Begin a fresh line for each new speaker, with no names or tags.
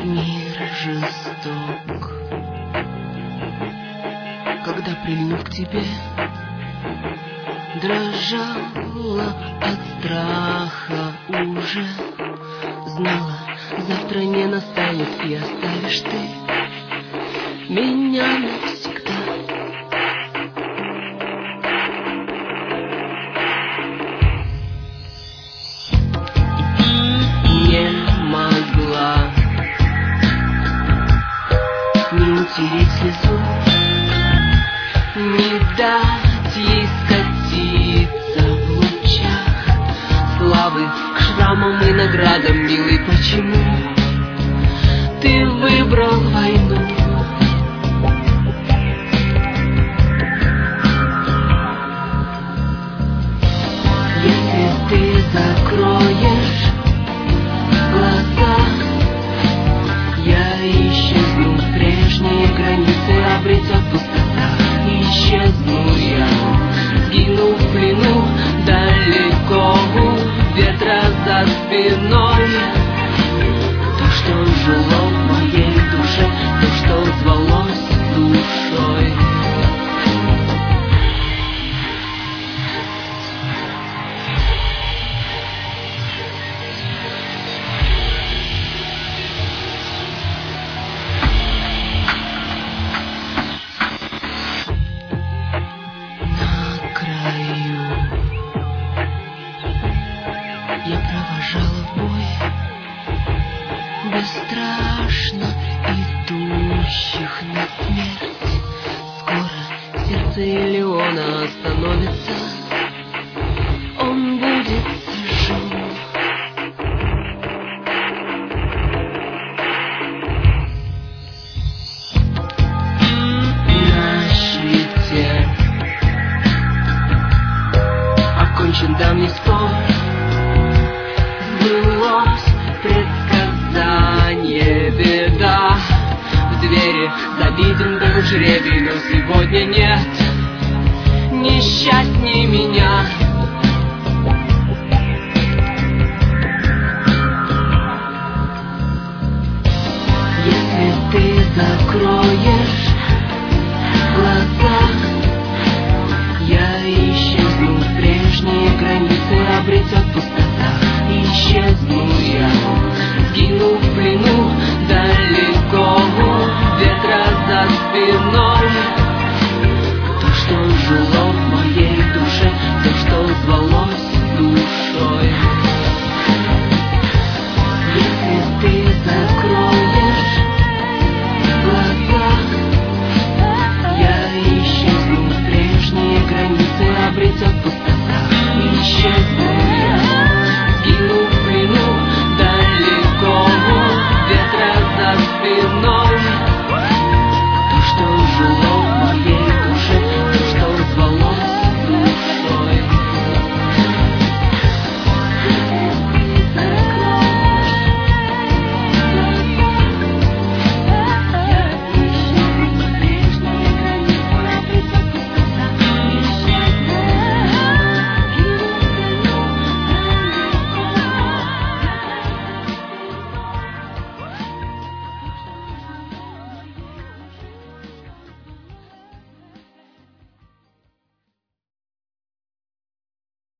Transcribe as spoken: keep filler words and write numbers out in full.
Мир жесток, когда прильнув к тебе, дрожала от страха уже. Знала, завтра не настанет, и оставишь ты меня навсегда. Не могла не утереть слезу, не дать ей скатиться в лучах славы к шрамам и наградам. Милый, почему ты выбрал войну? Если ты закроешь глаза, я исчезну, прежние границы обретет пустота. Исчезну я, сгину в плену, далеко у ветра за спиной. То, что жило в моей душе, то, что звалось душой. Я провожала в бой бесстрашно идущих на смерть. Скоро сердце Элеона остановится, он будет сожжен. На щите окончен давний спор. Сбылось предсказание, беда в двери, забитым был жребий, но сегодня нет несчастней меня. Если ты закроешь